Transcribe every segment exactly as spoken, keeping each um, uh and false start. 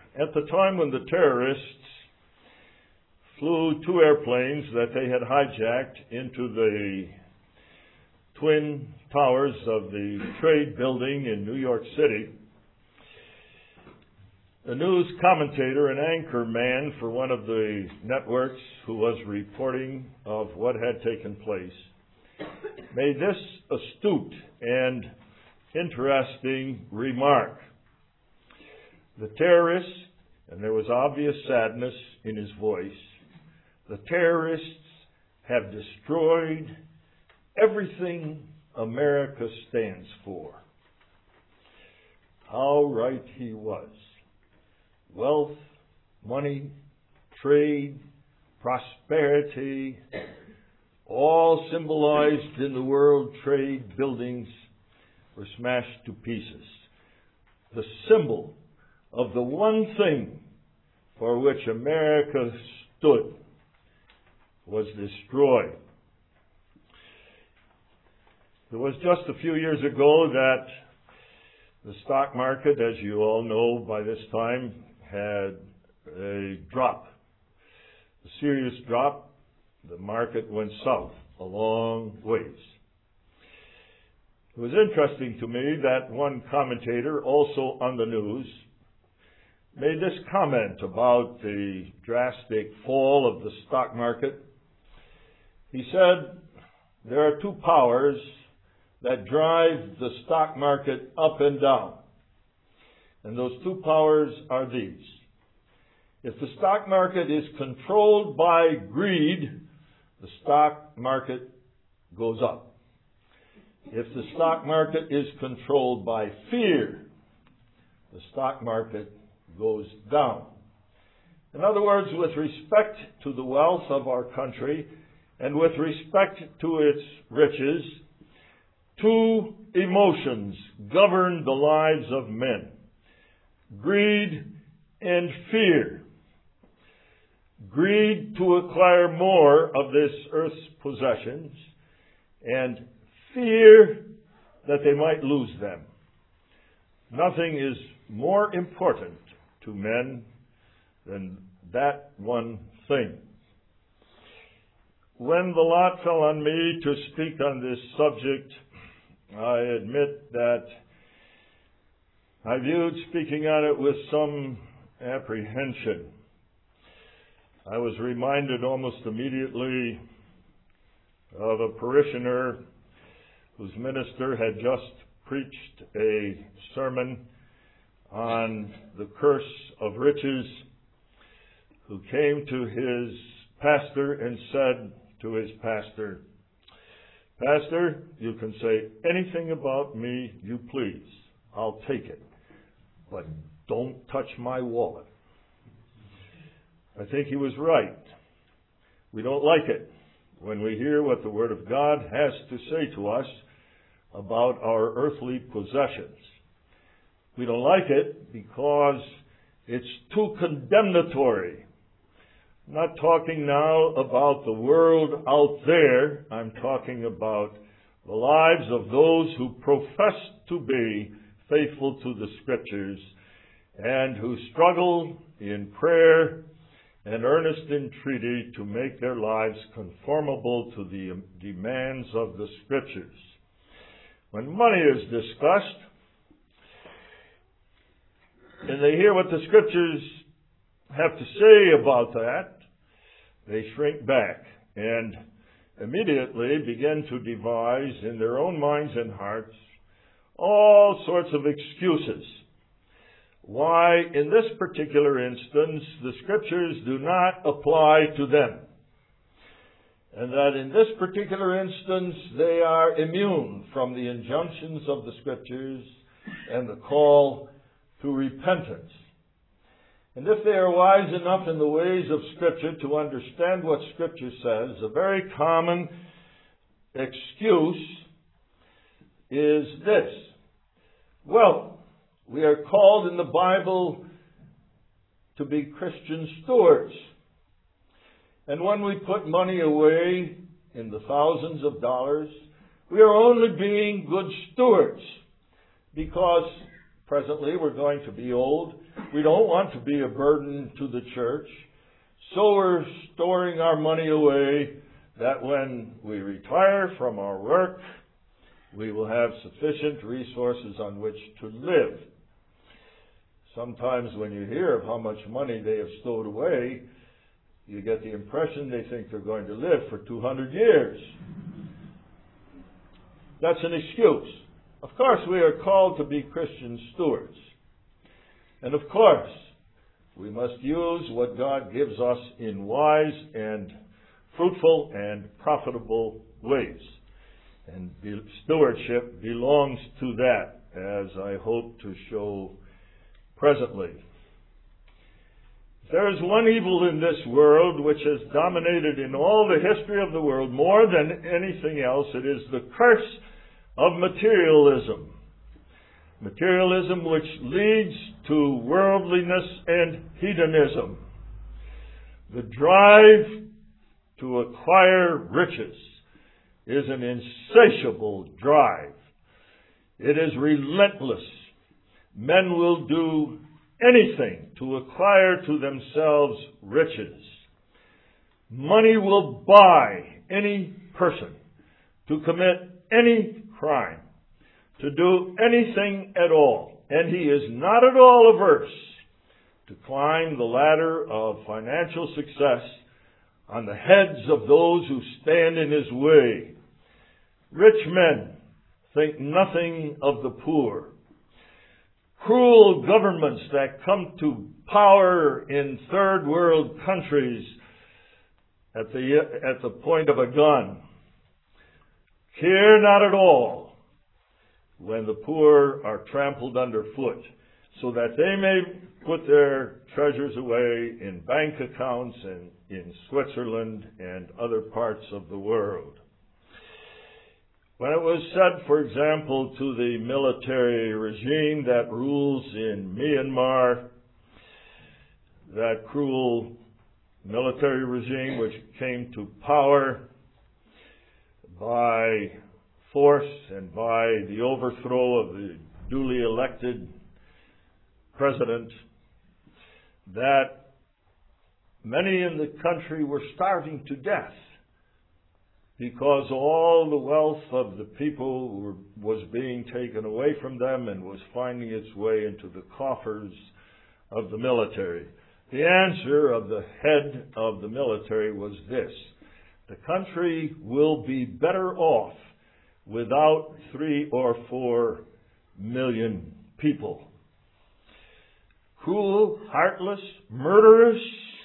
at the time when the terrorists flew two airplanes that they had hijacked into the twin towers of the Trade Building in New York City, the news commentator and anchor man for one of the networks who was reporting of what had taken place made this astute and interesting remark. The terrorists, and there was obvious sadness in his voice, the terrorists have destroyed everything America stands for. How right he was. Wealth, money, trade, prosperity, all symbolized in the World Trade buildings, were smashed to pieces. The symbol of the one thing for which America stood was destroyed. It was just a few years ago that the stock market, as you all know by this time, had a drop, a serious drop. The market went south a long ways. It was interesting to me that one commentator, also on the news, made this comment about the drastic fall of the stock market. He said, there are two powers that drive the stock market up and down. And those two powers are these. If the stock market is controlled by greed, the stock market goes up. If the stock market is controlled by fear, the stock market goes down. In other words, with respect to the wealth of our country and with respect to its riches, two emotions govern the lives of men: greed and fear. Greed to acquire more of this earth's possessions, and fear that they might lose them. Nothing is more important to men than that one thing. When the lot fell on me to speak on this subject, I admit that I viewed speaking on it with some apprehension. I was reminded almost immediately of a parishioner whose minister had just preached a sermon on the curse of riches, who came to his pastor and said to his pastor, "Pastor, you can say anything about me you please. I'll take it. But don't touch my wallet." I think he was right. We don't like it when we hear what the Word of God has to say to us about our earthly possessions. We don't like it because it's too condemnatory. I'm not talking now about the world out there. I'm talking about the lives of those who profess to be faithful to the Scriptures and who struggle in prayer and earnest entreaty to make their lives conformable to the demands of the Scriptures. When money is discussed, and they hear what the Scriptures have to say about that, they shrink back and immediately begin to devise in their own minds and hearts all sorts of excuses why, in this particular instance, the Scriptures do not apply to them, and that in this particular instance they are immune from the injunctions of the Scriptures and the call to repentance. And if they are wise enough in the ways of Scripture to understand what Scripture says, a very common excuse is this: well, we are called in the Bible to be Christian stewards. And when we put money away in the thousands of dollars, we are only being good stewards, because presently we're going to be old We don't want to be a burden to the church. So we're storing our money away that when we retire from our work, we will have sufficient resources on which to live. Sometimes when you hear of how much money they have stowed away, you get the impression they think they're going to live for two hundred years. That's an excuse. Of course, we are called to be Christian stewards. And of course, we must use what God gives us in wise and fruitful and profitable ways. And stewardship belongs to that, as I hope to show presently. There is one evil in this world which has dominated in all the history of the world more than anything else. It is the curse of materialism. Materialism which leads to worldliness and hedonism. The drive to acquire riches is an insatiable drive. It is relentless. Men will do anything to acquire to themselves riches. Money will buy any person to commit any crime, to do anything at all. And he is not at all averse to climb the ladder of financial success on the heads of those who stand in his way. Rich men think nothing of the poor. Cruel governments that come to power in third world countries at the, at the point of a gun care not at all when the poor are trampled underfoot, so that they may put their treasures away in bank accounts and in Switzerland and other parts of the world. When it was said, for example, to the military regime that rules in Myanmar, that cruel military regime which came to power by force and by the overthrow of the duly elected president, that many in the country were starving to death because all the wealth of the people were, was being taken away from them and was finding its way into the coffers of the military. The answer of the head of the military was this: the country will be better off without three or four million people. Cruel, heartless, murderous.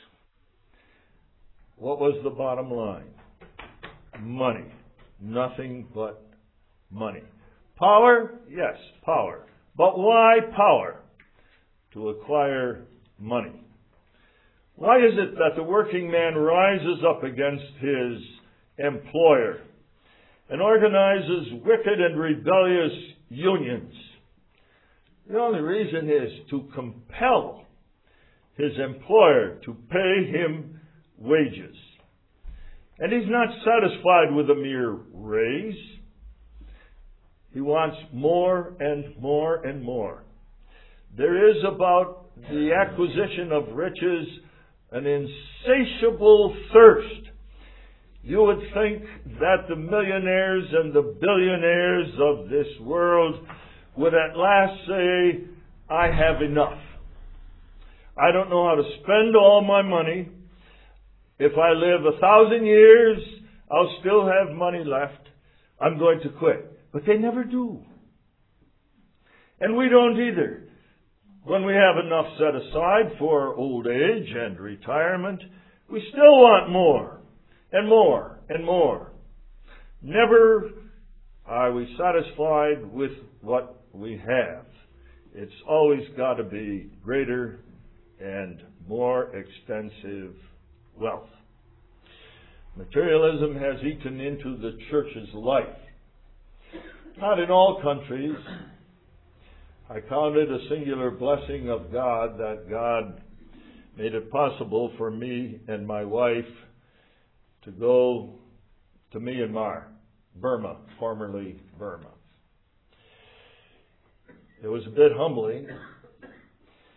What was the bottom line? Money. Nothing but money. Power? Yes, power. But why power? To acquire money. Why is it that the working man rises up against his employer and organizes wicked and rebellious unions? The only reason is to compel his employer to pay him wages. And he's not satisfied with a mere raise. He wants more and more and more. There is about the acquisition of riches an insatiable thirst. You would think that the millionaires and the billionaires of this world would at last say, I have enough. I don't know how to spend all my money. If I live a thousand years, I'll still have money left. I'm going to quit. But they never do. And we don't either. When we have enough set aside for old age and retirement, we still want more and more and more. Never are we satisfied with what we have. It's always got to be greater and more extensive wealth. Materialism has eaten into the church's life. Not in all countries. I count it a singular blessing of God that God made it possible for me and my wife to go to Myanmar, Burma, formerly Burma. It was a bit humbling,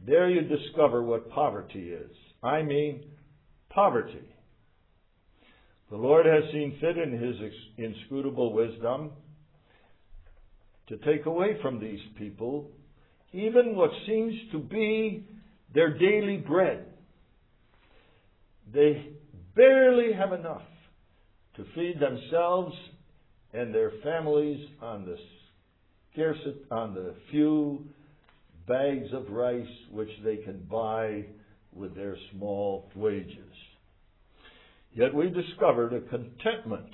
there you discover what poverty is. I mean, poverty. The Lord has seen fit in His inscrutable wisdom to take away from these people even what seems to be their daily bread. They barely have enough to feed themselves and their families on the scarce, on the few bags of rice which they can buy with their small wages. Yet we discovered a contentment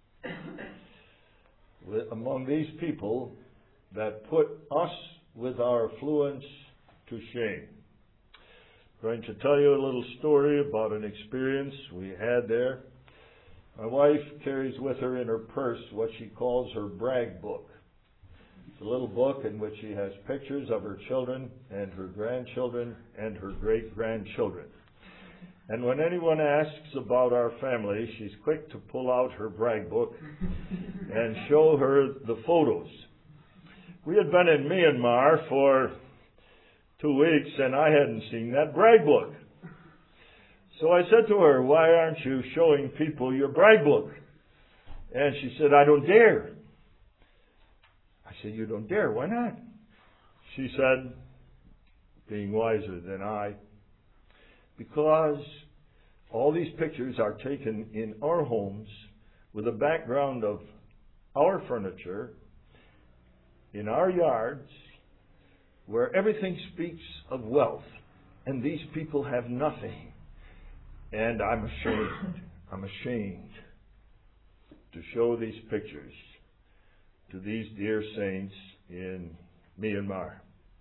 among these people that put us with our affluence to shame. I'm going to tell you a little story about an experience we had there. My wife carries with her in her purse what she calls her brag book. It's a little book in which she has pictures of her children and her grandchildren and her great-grandchildren. And when anyone asks about our family, she's quick to pull out her brag book and show her the photos. We had been in Myanmar for two weeks and I hadn't seen that brag book. So I said to her, "Why aren't you showing people your brag book?" And she said, "I don't dare." I said, "You don't dare? Why not?" She said, being wiser than I, "Because all these pictures are taken in our homes with a background of our furniture, in our yards, where everything speaks of wealth, and these people have nothing. And I'm ashamed, I'm ashamed to show these pictures to these dear saints in Myanmar."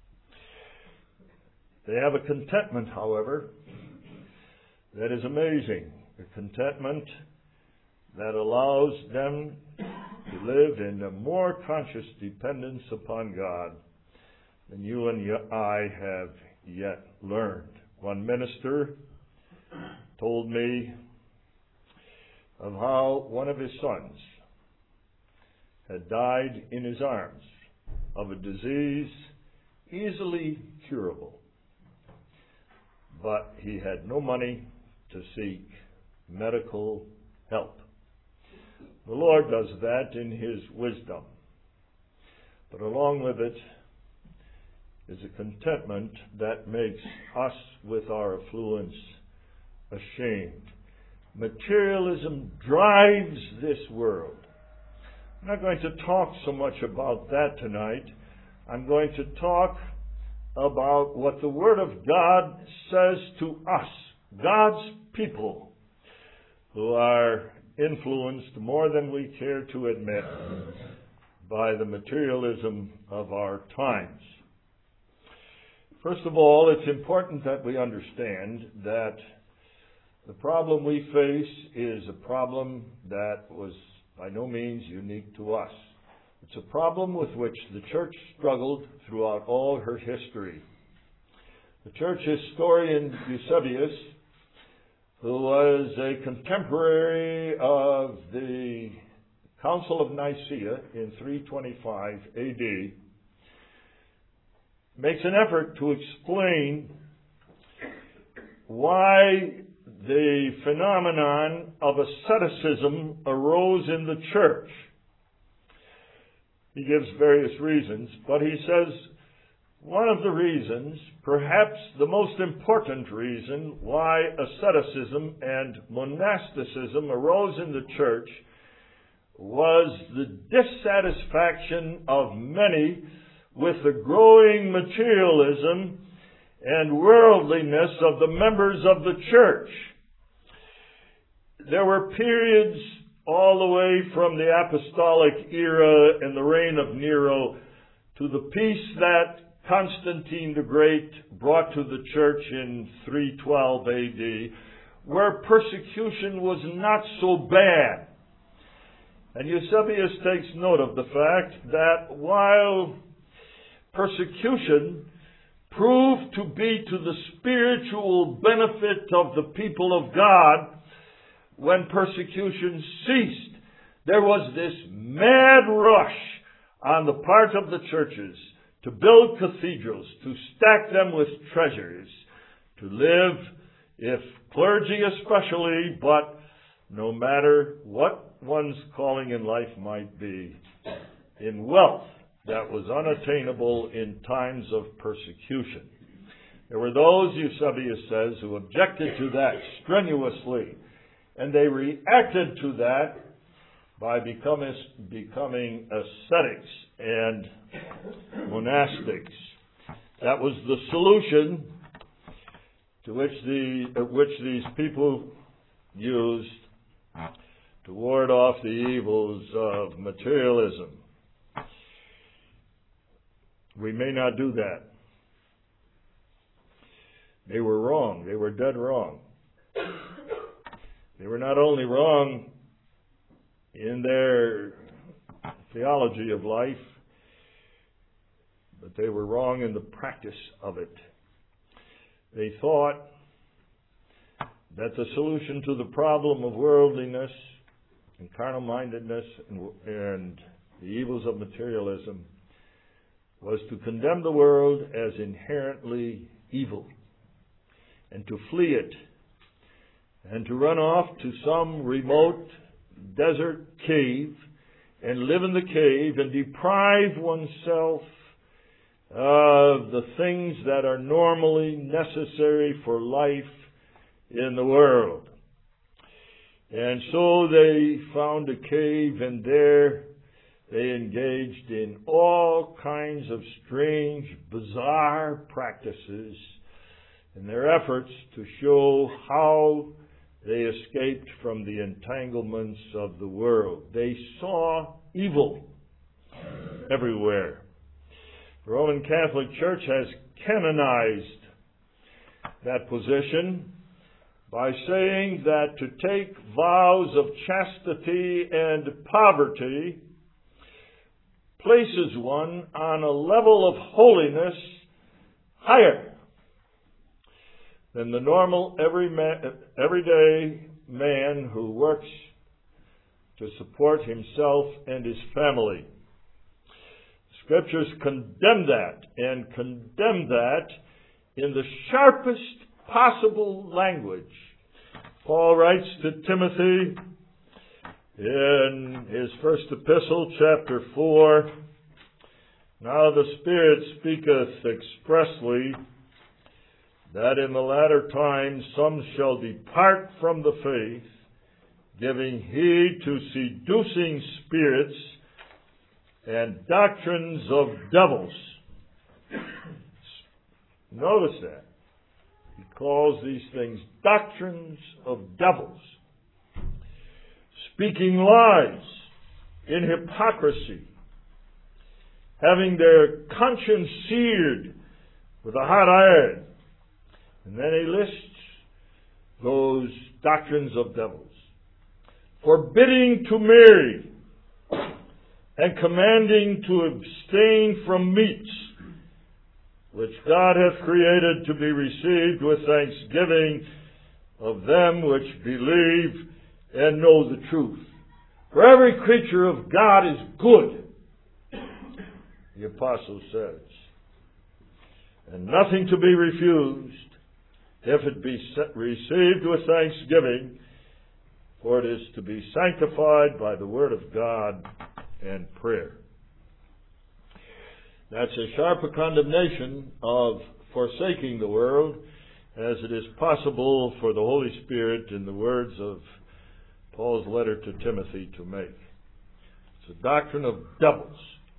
They have a contentment, however, that is amazing. A contentment that allows them to live in a more conscious dependence upon God than you and I have yet learned. One minister told me of how one of his sons had died in his arms of a disease easily curable. But he had no money to seek medical help. The Lord does that in His wisdom. But along with it is a contentment that makes us with our affluence ashamed. Materialism drives this world. I'm not going to talk so much about that tonight. I'm going to talk about what the Word of God says to us, God's people, who are influenced more than we care to admit by the materialism of our times. First of all, it's important that we understand that the problem we face is a problem that was by no means unique to us. It's a problem with which the church struggled throughout all her history. The church historian Eusebius, who was a contemporary of the Council of Nicaea in three twenty-five A D, makes an effort to explain why the phenomenon of asceticism arose in the church. He gives various reasons, but he says one of the reasons, perhaps the most important reason, why asceticism and monasticism arose in the church was the dissatisfaction of many with the growing materialism and worldliness of the members of the church. There were periods all the way from the apostolic era and the reign of Nero to the peace that Constantine the Great brought to the church in three twelve A D, where persecution was not so bad. And Eusebius takes note of the fact that while persecution proved to be to the spiritual benefit of the people of God, when persecution ceased, there was this mad rush on the part of the churches to build cathedrals, to stack them with treasures, to live, if clergy especially, but no matter what one's calling in life might be, in wealth that was unattainable in times of persecution. There were those, Eusebius says, who objected to that strenuously, and they reacted to that by becoming, becoming ascetics and monastics. That was the solution to which the uh, which these people used to ward off the evils of materialism. We may not do that. They were wrong. They were dead wrong. They were not only wrong in their theology of life, but they were wrong in the practice of it. They thought that the solution to the problem of worldliness and carnal-mindedness and, and the evils of materialism was to condemn the world as inherently evil and to flee it and to run off to some remote desert cave and live in the cave and deprive oneself of the things that are normally necessary for life in the world. And so they found a cave, and there they engaged in all kinds of strange, bizarre practices in their efforts to show how they escaped from the entanglements of the world. They saw evil everywhere. The Roman Catholic Church has canonized that position by saying that to take vows of chastity and poverty places one on a level of holiness higher than the normal every man, everyday man who works to support himself and his family. Scriptures condemn that, and condemn that in the sharpest possible language. Paul writes to Timothy in his first epistle, chapter four, "Now the Spirit speaketh expressly that in the latter times some shall depart from the faith, giving heed to seducing spirits and doctrines of devils." Notice that. He calls these things doctrines of devils. Speaking lies in hypocrisy, having their conscience seared with a hot iron. And then he lists those doctrines of devils. Forbidding to marry and commanding to abstain from meats, which God hath created to be received with thanksgiving of them which believe and know the truth. For every creature of God is good, the apostle says, and nothing to be refused if it be received with thanksgiving, for it is to be sanctified by the word of God and prayer. That's as sharp a condemnation of forsaking the world as it is possible for the Holy Spirit, in the words of Paul's letter to Timothy, to make. It's a doctrine of devils.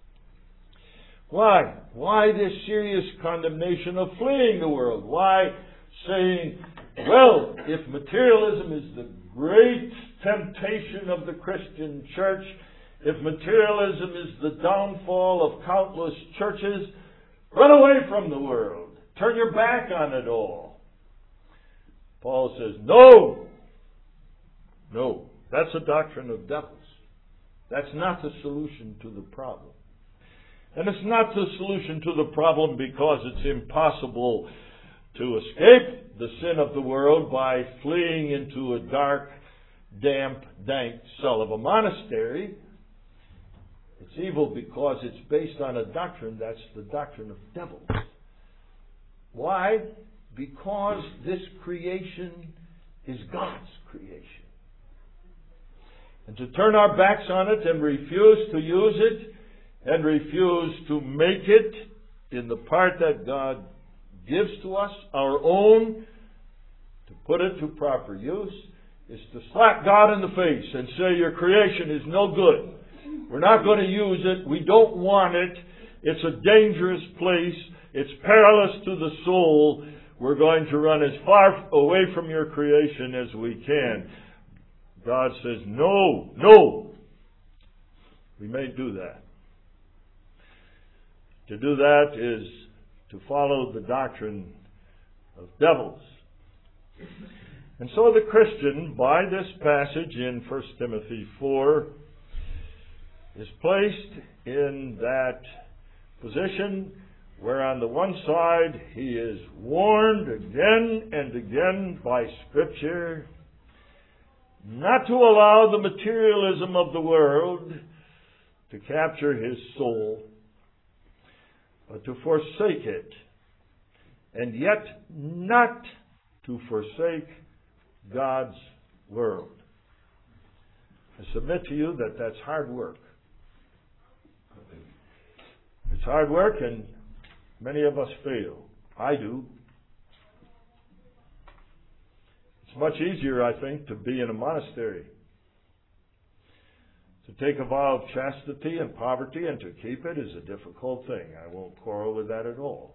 Why? Why this serious condemnation of fleeing the world? Why saying, well, if materialism is the great temptation of the Christian church, if materialism is the downfall of countless churches, run away from the world. Turn your back on it all. Paul says, no. No. That's a doctrine of devils. That's not the solution to the problem. And it's not the solution to the problem because it's impossible to escape the sin of the world by fleeing into a dark, damp, dank cell of a monastery. It's evil because it's based on a doctrine that's the doctrine of devils. Why? Because this creation is God's creation. And to turn our backs on it and refuse to use it and refuse to make it in the part that God gives to us, our own, to put it to proper use, is to slap God in the face and say your creation is no good. We're not going to use it. We don't want it. It's a dangerous place. It's perilous to the soul. We're going to run as far away from your creation as we can. God says, no, no. We may do that. To do that is to follow the doctrine of devils. And so the Christian, by this passage in First Timothy four, is placed in that position where on the one side he is warned again and again by Scripture not to allow the materialism of the world to capture his soul, but to forsake it, and yet not to forsake God's world. I submit to you that that's hard work. It's hard work, and many of us fail. I do. It's much easier, I think, to be in a monastery. To take a vow of chastity and poverty and to keep it is a difficult thing. I won't quarrel with that at all.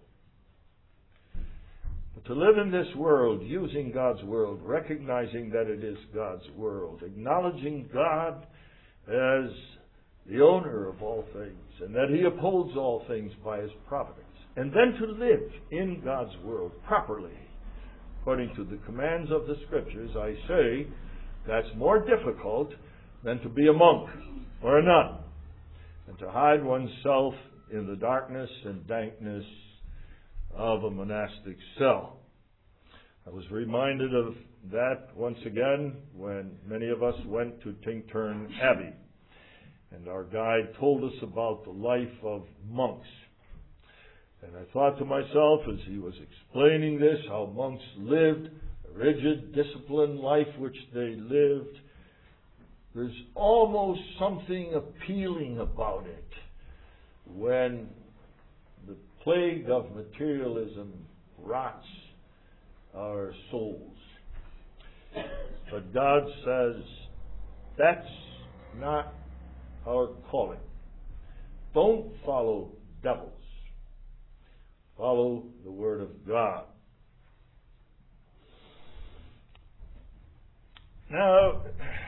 But to live in this world, using God's world, recognizing that it is God's world, acknowledging God as the owner of all things, and that He upholds all things by His providence, and then to live in God's world properly, according to the commands of the Scriptures, I say that's more difficult than to be a monk or a nun, and to hide oneself in the darkness and dankness of a monastic cell. I was reminded of that once again when many of us went to Tintern Abbey, and our guide told us about the life of monks. And I thought to myself as he was explaining this, how monks lived, a rigid, disciplined life which they lived. There's almost something appealing about it when the plague of materialism rots our souls. But God says, that's not our calling. Don't follow devils. Follow the Word of God. Now,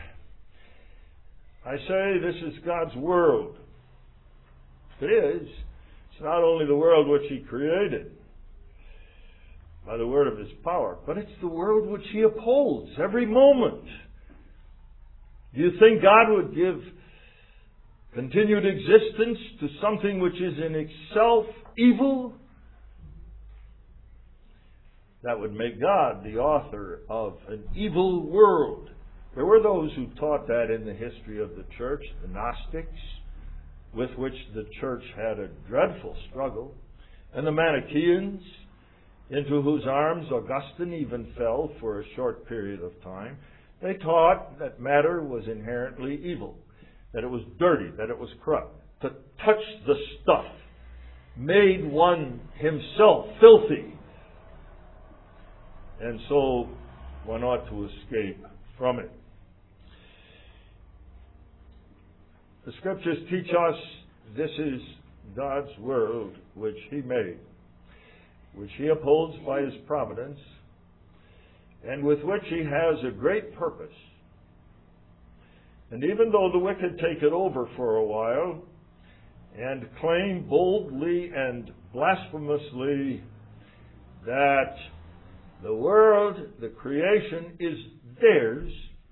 I say this is God's world. It is. It's not only the world which He created by the word of His power, but it's the world which He upholds every moment. Do you think God would give continued existence to something which is in itself evil? That would make God the author of an evil world. There were those who taught that in the history of the church, the Gnostics, with which the church had a dreadful struggle, and the Manichaeans, into whose arms Augustine even fell for a short period of time. They taught that matter was inherently evil, that it was dirty, that it was corrupt. To touch the stuff made one himself filthy, and so one ought to escape from it. The Scriptures teach us this is God's world which He made, which He upholds by His providence, and with which He has a great purpose. And even though the wicked take it over for a while and claim boldly and blasphemously that the world, the creation, is theirs,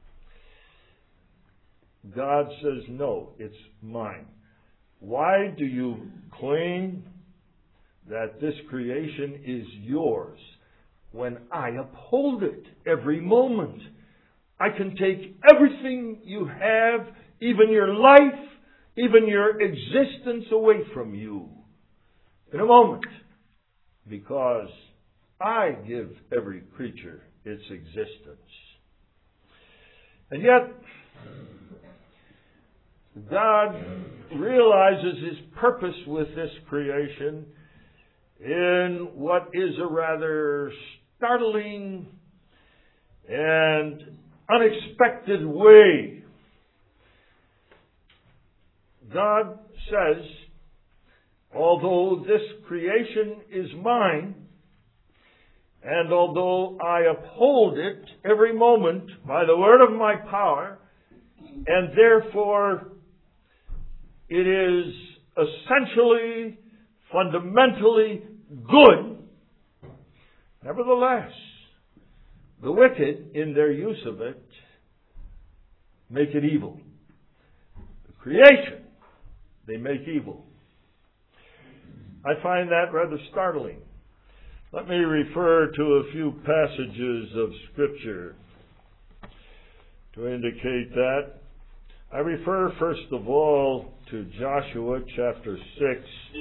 God says, no, it's mine. Why do you claim that this creation is yours when I uphold it every moment? I can take everything you have, even your life, even your existence away from you in a moment, because I give every creature its existence. And yet, God realizes His purpose with this creation in what is a rather startling and unexpected way. God says, although this creation is mine, and although I uphold it every moment by the word of my power, and therefore it is essentially, fundamentally good, nevertheless, the wicked, in their use of it, make it evil. The creation, they make evil. I find that rather startling. Let me refer to a few passages of Scripture to indicate that. I refer first of all to Joshua chapter six,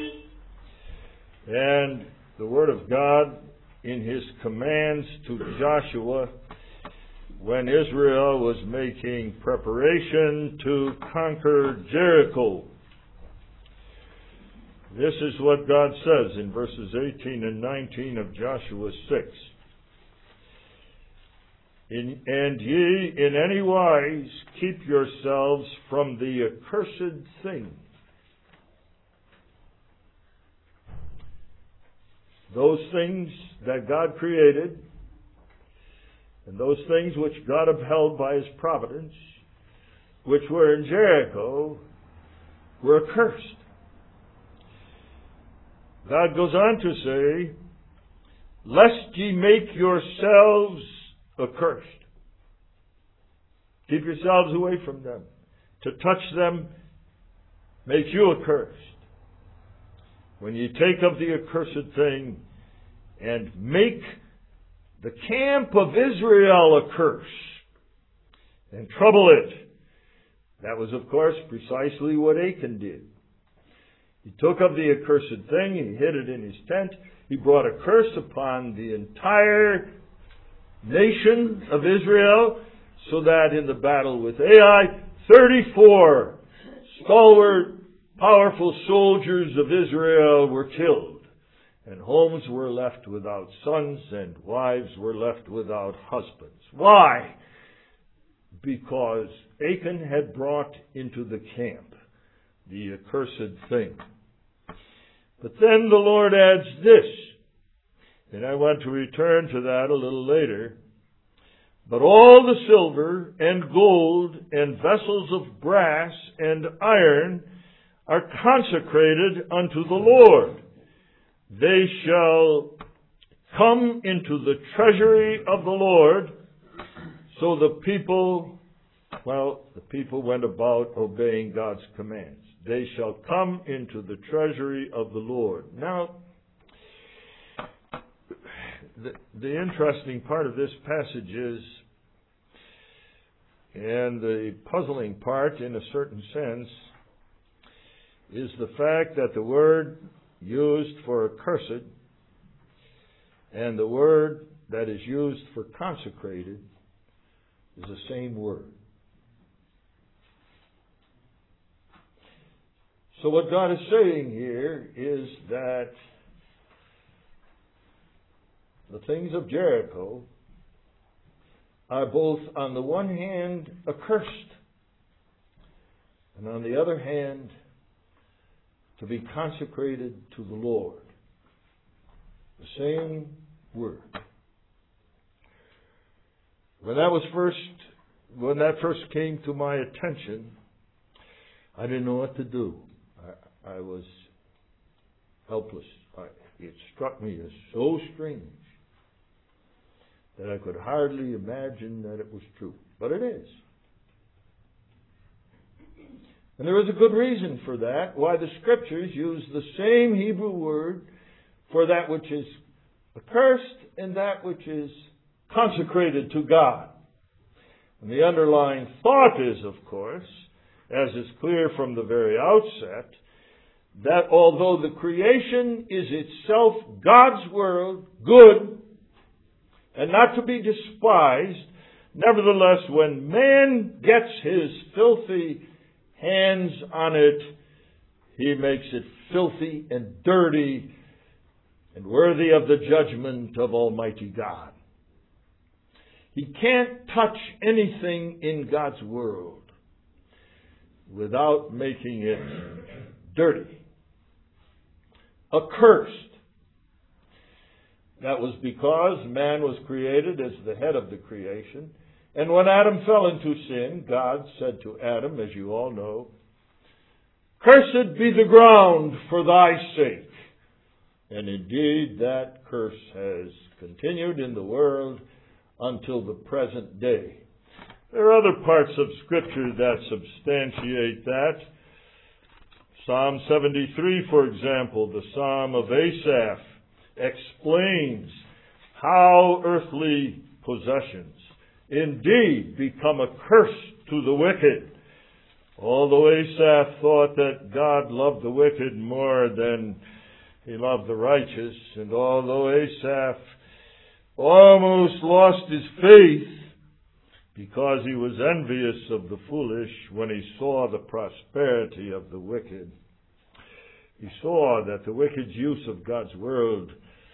and the Word of God in His commands to Joshua when Israel was making preparation to conquer Jericho. This is what God says in verses eighteen and nineteen of Joshua six. In, and ye in any wise keep yourselves from the accursed thing. Those things that God created, and those things which God upheld by His providence, which were in Jericho, were accursed. God goes on to say, lest ye make yourselves accursed. Keep yourselves away from them. To touch them makes you accursed. When you take up the accursed thing and make the camp of Israel a curse and trouble it. That was, of course, precisely what Achan did. He took up the accursed thing, he hid it in his tent, he brought a curse upon the entire nation of Israel, so that in the battle with Ai, thirty-four stalwart, powerful soldiers of Israel were killed, and homes were left without sons, and wives were left without husbands. Why? Because Achan had brought into the camp the accursed thing. But then the Lord adds this, and I want to return to that a little later. But all the silver and gold and vessels of brass and iron are consecrated unto the Lord. They shall come into the treasury of the Lord. So the people, well, the people went about obeying God's commands. They shall come into the treasury of the Lord. Now, the, the interesting part of this passage is, and the puzzling part in a certain sense, is the fact that the word used for accursed and the word that is used for consecrated is the same word. So what God is saying here is that the things of Jericho are both, on the one hand, accursed, and on the other hand, to be consecrated to the Lord. The same word. When that was first, when that first came to my attention, I didn't know what to do. I, I was helpless. I, it struck me as so strange that I could hardly imagine that it was true. But it is. And there is a good reason for that, why the Scriptures use the same Hebrew word for that which is accursed and that which is consecrated to God. And the underlying thought is, of course, as is clear from the very outset, that although the creation is itself God's world, good, and not to be despised, nevertheless, when man gets his filthy hands on it, he makes it filthy and dirty and worthy of the judgment of Almighty God. He can't touch anything in God's world without making it dirty, accursed. That was because man was created as the head of the creation. And when Adam fell into sin, God said to Adam, as you all know, "Cursed be the ground for thy sake." And indeed, that curse has continued in the world until the present day. There are other parts of Scripture that substantiate that. Psalm seventy-three, for example, the Psalm of Asaph, explains how earthly possessions indeed become a curse to the wicked. Although Asaph thought that God loved the wicked more than he loved the righteous, and although Asaph almost lost his faith because he was envious of the foolish when he saw the prosperity of the wicked, he saw that the wicked's use of God's world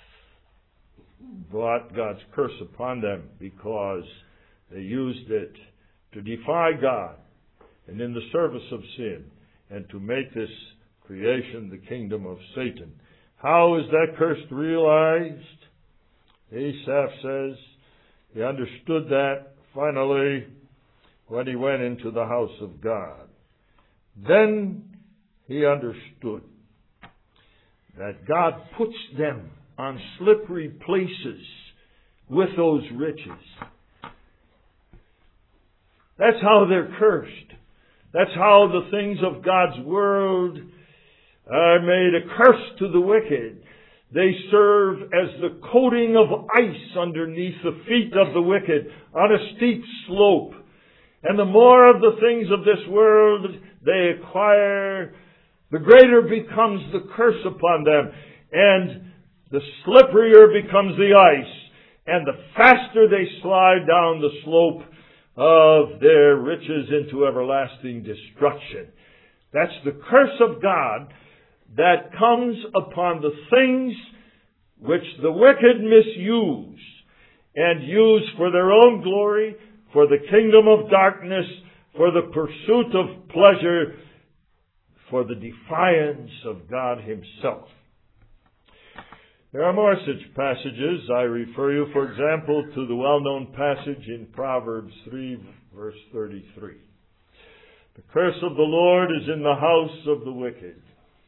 brought God's curse upon them because they used it to defy God and in the service of sin and to make this creation the kingdom of Satan. How is that curse realized? Asaph says he understood that finally when he went into the house of God. Then he understood that God puts them on slippery places with those riches. That's how they're cursed. That's how the things of God's world are made a curse to the wicked. They serve as the coating of ice underneath the feet of the wicked on a steep slope. And the more of the things of this world they acquire, the greater becomes the curse upon them. And the slipperier becomes the ice. And the faster they slide down the slope of their riches into everlasting destruction. That's the curse of God that comes upon the things which the wicked misuse and use for their own glory, for the kingdom of darkness, for the pursuit of pleasure, for the defiance of God Himself. There are more such passages. I refer you, for example, to the well-known passage in Proverbs three, verse thirty-three. The curse of the Lord is in the house of the wicked.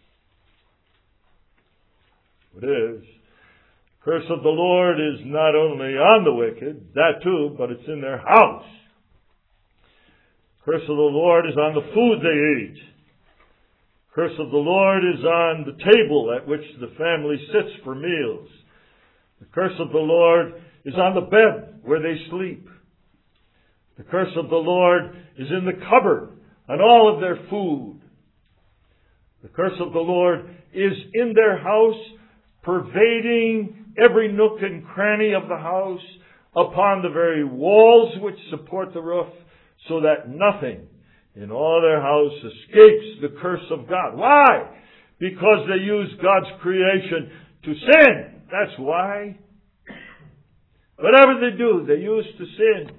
It is. The curse of the Lord is not only on the wicked, that too, but it's in their house. The curse of the Lord is on the food they eat. The curse of the Lord is on the table at which the family sits for meals. The curse of the Lord is on the bed where they sleep. The curse of the Lord is in the cupboard on all of their food. The curse of the Lord is in their house, pervading every nook and cranny of the house, upon the very walls which support the roof, so that nothing in all their house escapes the curse of God. Why? Because they use God's creation to sin. That's why. Whatever they do, they use to sin.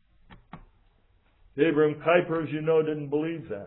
Abraham Kuyper, as you know, didn't believe that.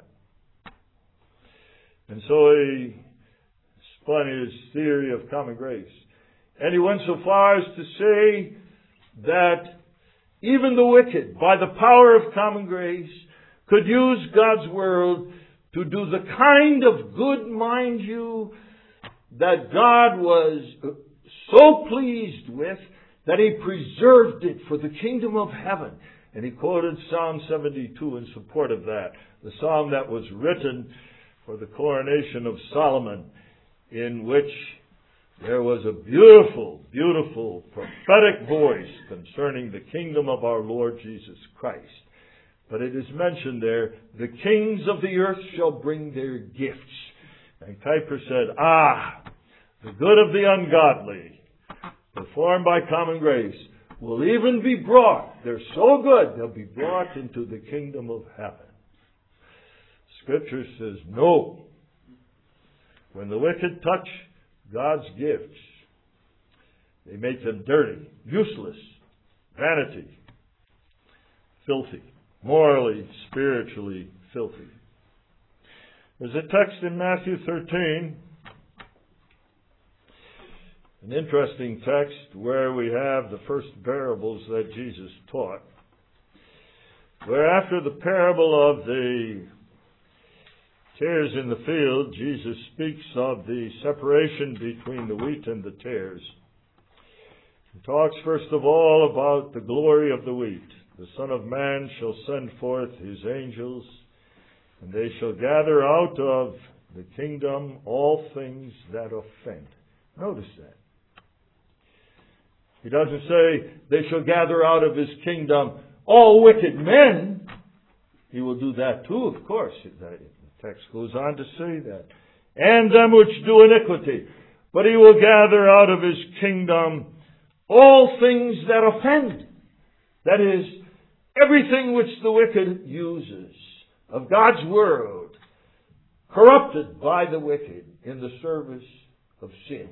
And so he spun his theory of common grace. And he went so far as to say that even the wicked, by the power of common grace, could use God's world to do the kind of good, mind you, that God was so pleased with that He preserved it for the kingdom of heaven. And he quoted Psalm seventy-two in support of that, the psalm that was written for the coronation of Solomon, in which there was a beautiful, beautiful prophetic voice concerning the kingdom of our Lord Jesus Christ. But it is mentioned there, the kings of the earth shall bring their gifts. And Kuyper said, ah, the good of the ungodly, performed by common grace, will even be brought. They're so good, they'll be brought into the kingdom of heaven. Scripture says, no. When the wicked touch God's gifts, they make them dirty, useless, vanity, filthy, morally, spiritually filthy. There's a text in Matthew thirteen, an interesting text where we have the first parables that Jesus taught, where after the parable of the tares in the field, Jesus speaks of the separation between the wheat and the tares. He talks first of all about the glory of the wheat. The Son of Man shall send forth his angels, and they shall gather out of the kingdom all things that offend. Notice that. He doesn't say they shall gather out of his kingdom all wicked men. He will do that too, of course. The text goes on to say that. And them which do iniquity. But he will gather out of his kingdom all things that offend. That is, everything which the wicked uses of God's world, corrupted by the wicked in the service of sin.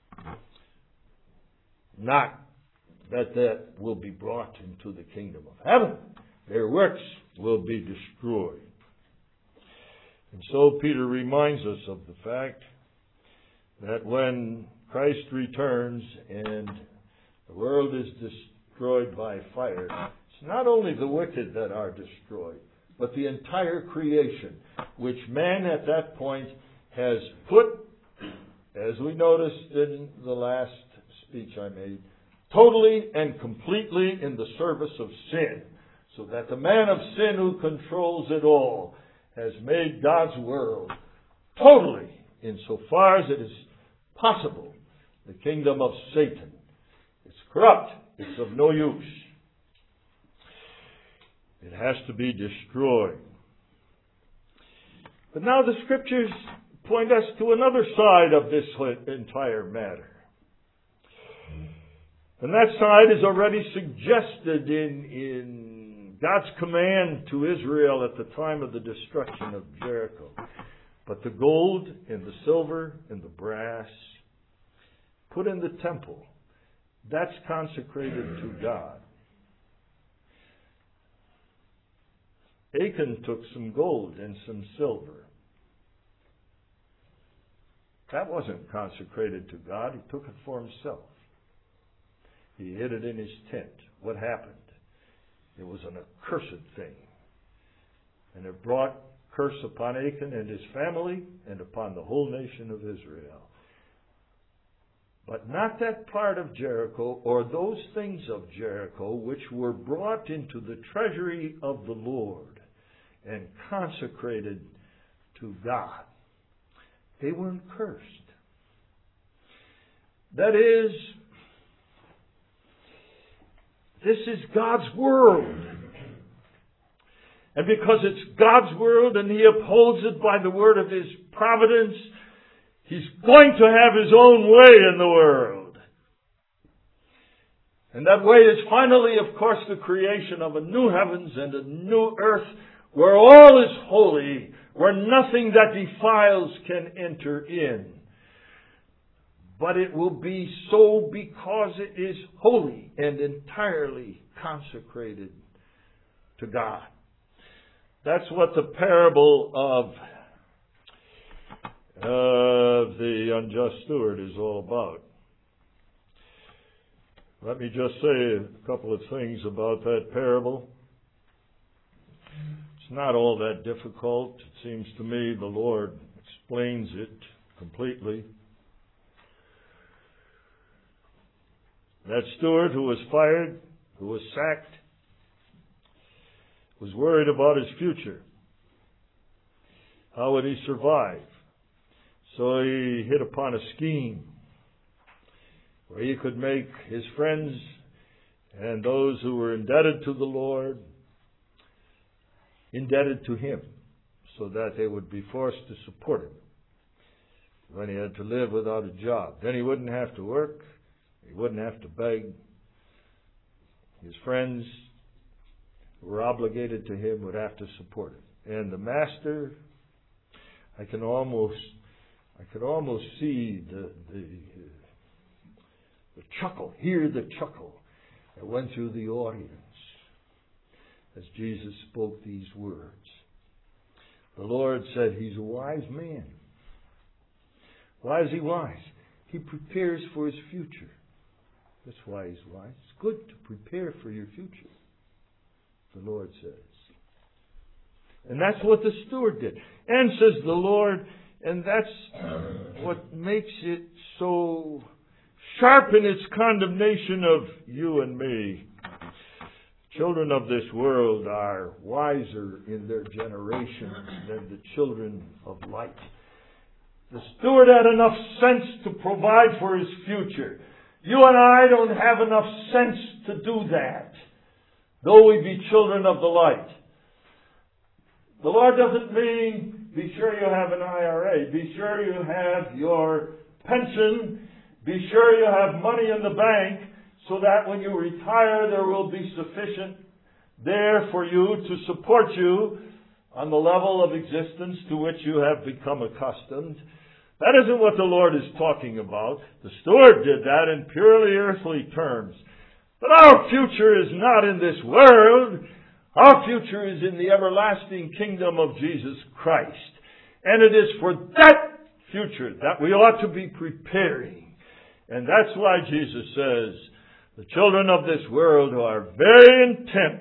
Not that that will be brought into the kingdom of heaven. Their works will be destroyed. And so Peter reminds us of the fact that when Christ returns and the world is destroyed by fire, it's not only the wicked that are destroyed, but the entire creation, which man at that point has put, as we noticed in the last speech I made, totally and completely in the service of sin. So that the man of sin who controls it all has made God's world totally, insofar as it is possible, the kingdom of Satan. It's corrupt. It's of no use. It has to be destroyed. But now the Scriptures point us to another side of this entire matter. And that side is already suggested in, in God's command to Israel at the time of the destruction of Jericho. But the gold and the silver and the brass put in the temple, that's consecrated to God. Achan took some gold and some silver. That wasn't consecrated to God. He took it for himself. He hid it in his tent. What happened? It was an accursed thing. And it brought curse upon Achan and his family and upon the whole nation of Israel. But not that part of Jericho or those things of Jericho which were brought into the treasury of the Lord and consecrated to God. They weren't cursed. That is, this is God's world. And because it's God's world and He upholds it by the word of His providence, He's going to have His own way in the world. And that way is finally, of course, the creation of a new heavens and a new earth where all is holy, where nothing that defiles can enter in. But it will be so because it is holy and entirely consecrated to God. That's what the parable of, of the unjust steward is all about. Let me just say a couple of things about that parable. It's not all that difficult. It seems to me the Lord explains it completely. That steward who was fired, who was sacked, was worried about his future. How would he survive? So he hit upon a scheme where he could make his friends and those who were indebted to the Lord indebted to him so that they would be forced to support him when he had to live without a job. Then he wouldn't have to work. He wouldn't have to beg. His friends who were obligated to him would have to support him. And the master, I can almost, I could almost see the, the, the chuckle, hear the chuckle that went through the audience as Jesus spoke these words. The Lord said, he's a wise man. Why is he wise? He prepares for his future. That's why he's wise. It's good to prepare for your future, the Lord says. And that's what the steward did. And says the Lord, and that's what makes it so sharp in its condemnation of you and me. Children of this world are wiser in their generation than the children of light. The steward had enough sense to provide for his future. You and I don't have enough sense to do that, though we be children of the light. The Lord doesn't mean be sure you have an I R A, be sure you have your pension, be sure you have money in the bank, so that when you retire there will be sufficient there for you to support you on the level of existence to which you have become accustomed. That isn't what the Lord is talking about. The steward did that in purely earthly terms. But our future is not in this world. Our future is in the everlasting kingdom of Jesus Christ. And it is for that future that we ought to be preparing. And that's why Jesus says, the children of this world are very intent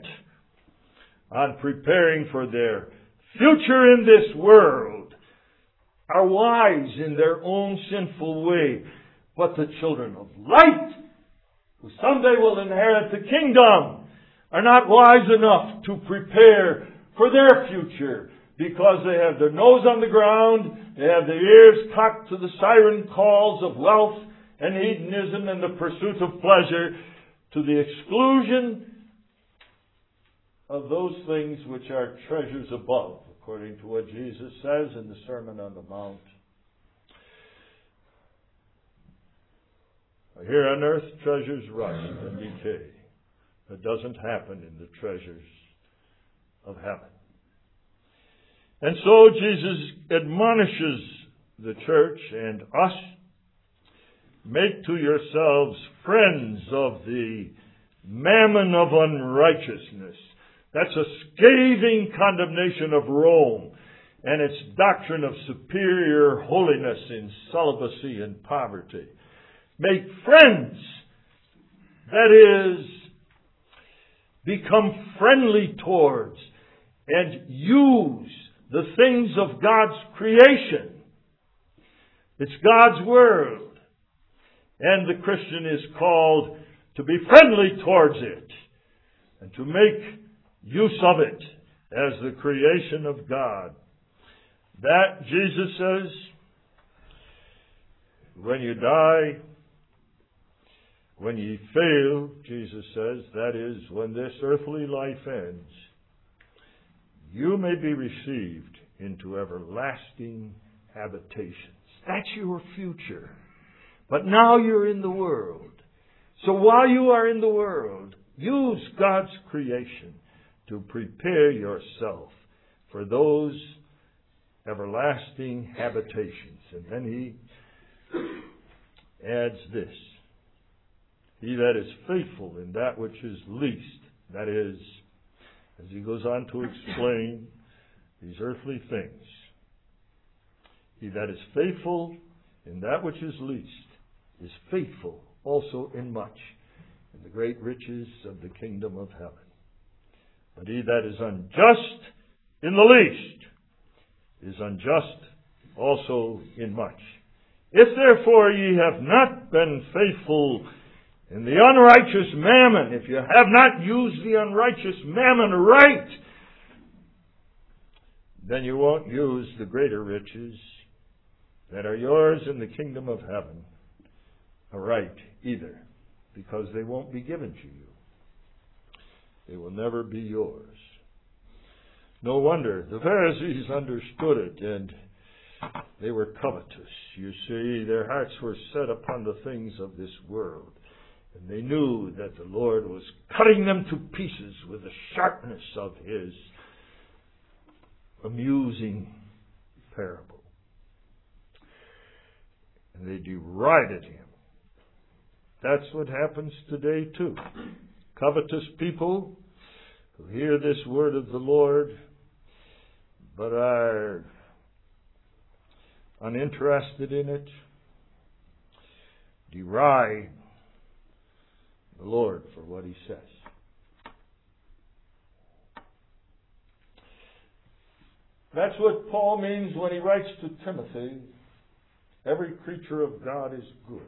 on preparing for their future in this world, are wise in their own sinful way. But the children of light, who someday will inherit the kingdom, are not wise enough to prepare for their future because they have their nose on the ground, they have their ears cocked to the siren calls of wealth and hedonism and the pursuit of pleasure, to the exclusion of those things which are treasures above, according to what Jesus says in the Sermon on the Mount. Here on earth, treasures rust and decay. That doesn't happen in the treasures of heaven. And so Jesus admonishes the church and us, make to yourselves friends of the mammon of unrighteousness. That's a scathing condemnation of Rome and its doctrine of superior holiness in celibacy and poverty. Make friends, that is, become friendly towards and use the things of God's creation. It's God's world. And the Christian is called to be friendly towards it and to make use of it as the creation of God. That, Jesus says, when you die, when ye fail, Jesus says, that is, when this earthly life ends, you may be received into everlasting habitations. That's your future. But now you're in the world. So while you are in the world, use God's creation to prepare yourself for those everlasting habitations. And then he adds this. He that is faithful in that which is least, that is, as he goes on to explain these earthly things, he that is faithful in that which is least is faithful also in much, in the great riches of the kingdom of heaven. But he that is unjust in the least is unjust also in much. If therefore ye have not been faithful in the unrighteous mammon, if you have not used the unrighteous mammon right, then you won't use the greater riches that are yours in the kingdom of heaven right either, because they won't be given to you. They will never be yours. No wonder. The Pharisees understood it, and they were covetous. You see, their hearts were set upon the things of this world. And they knew that the Lord was cutting them to pieces with the sharpness of His amusing parable. And they derided Him. That's what happens today too. Covetous people who hear this word of the Lord but are uninterested in it, deride the Lord for what He says. That's what Paul means when he writes to Timothy, every creature of God is good,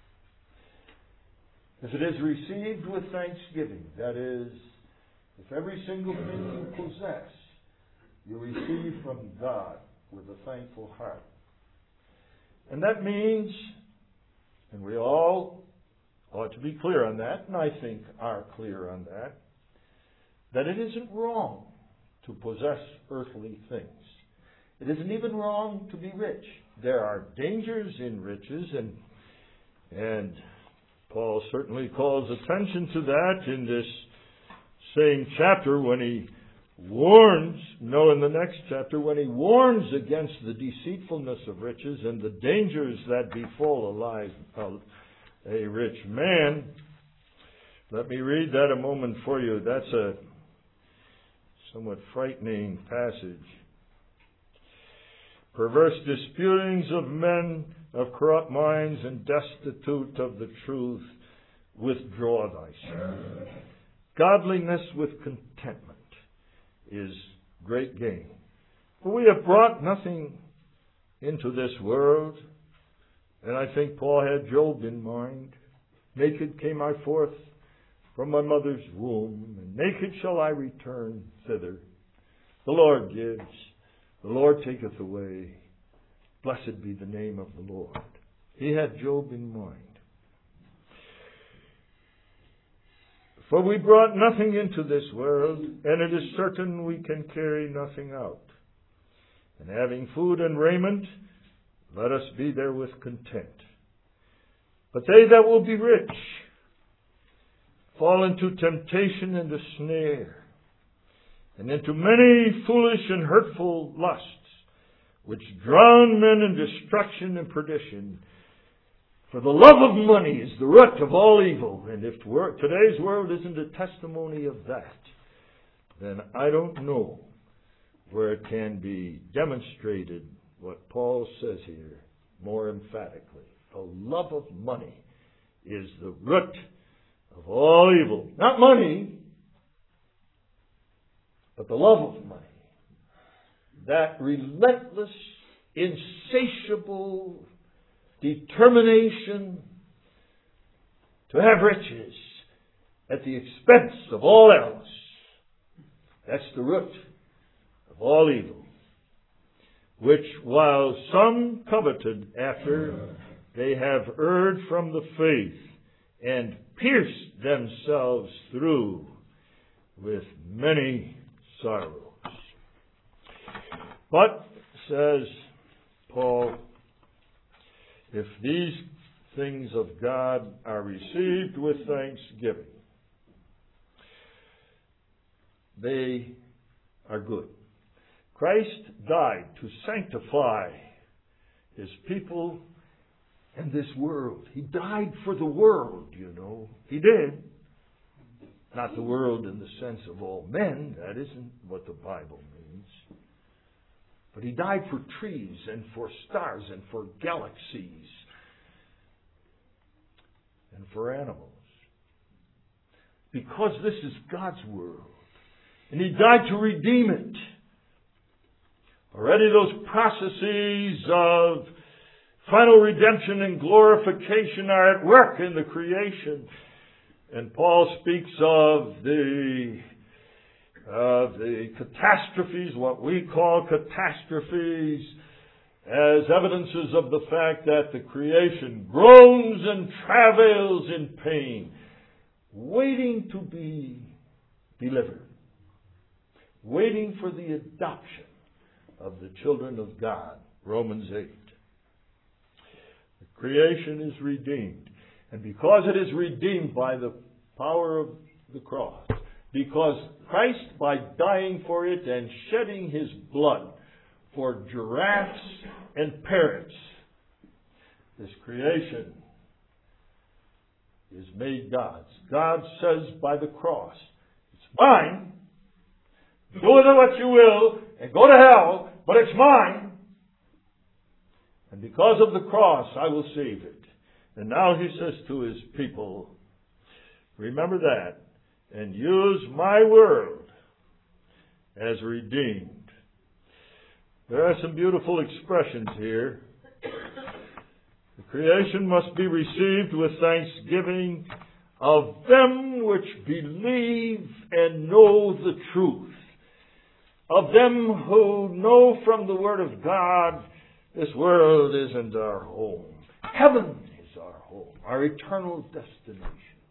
if it is received with thanksgiving. That is, if every single thing you possess you receive from God with a thankful heart. And that means, and we all ought to be clear on that, and I think are clear on that, that it isn't wrong to possess earthly things. It isn't even wrong to be rich. There are dangers in riches, and and Paul certainly calls attention to that in this same chapter when he warns, no, in the next chapter, when he warns against the deceitfulness of riches and the dangers that befall a life of a rich man. Let me read that a moment for you. That's a somewhat frightening passage. Perverse disputings of men of corrupt minds and destitute of the truth, withdraw thyself. Godliness with contentment is great gain. For we have brought nothing into this world, and I think Paul had Job in mind. Naked came I forth from my mother's womb, and naked shall I return thither. The Lord gives, the Lord taketh away. Blessed be the name of the Lord. He had Job in mind. For we brought nothing into this world, and it is certain we can carry nothing out. And having food and raiment, let us be therewith content. But they that will be rich fall into temptation and a snare, and into many foolish and hurtful lusts, which drown men in destruction and perdition. For the love of money is the root of all evil. And if today's world isn't a testimony of that, then I don't know where it can be demonstrated what Paul says here more emphatically. The love of money is the root of all evil. Not money, but the love of money. That relentless, insatiable determination to have riches at the expense of all else. That's the root of all evil, which while some coveted after, they have erred from the faith and pierced themselves through with many sorrows. But, says Paul, if these things of God are received with thanksgiving, they are good. Christ died to sanctify His people and this world. He died for the world, you know. He did. Not the world in the sense of all men. That isn't what the Bible means. But He died for trees and for stars and for galaxies and for animals. Because this is God's world. And He died to redeem it. Already those processes of final redemption and glorification are at work in the creation. And Paul speaks of the of the catastrophes, what we call catastrophes, as evidences of the fact that the creation groans and travails in pain, waiting to be delivered. waiting for the adoption of the children of God. Romans eight. The creation is redeemed. And because it is redeemed by the power of the cross, because Christ, by dying for it and shedding His blood for giraffes and parrots, this creation is made God's. God says by the cross, it's mine. Do with it what you will and go to hell, but it's mine. And because of the cross, I will save it. And now He says to His people, remember that and use my world as redeemed. There are some beautiful expressions here. The creation must be received with thanksgiving of them which believe and know the truth. Of them who know from the Word of God, this world isn't our home. Heaven is our home, our eternal destination.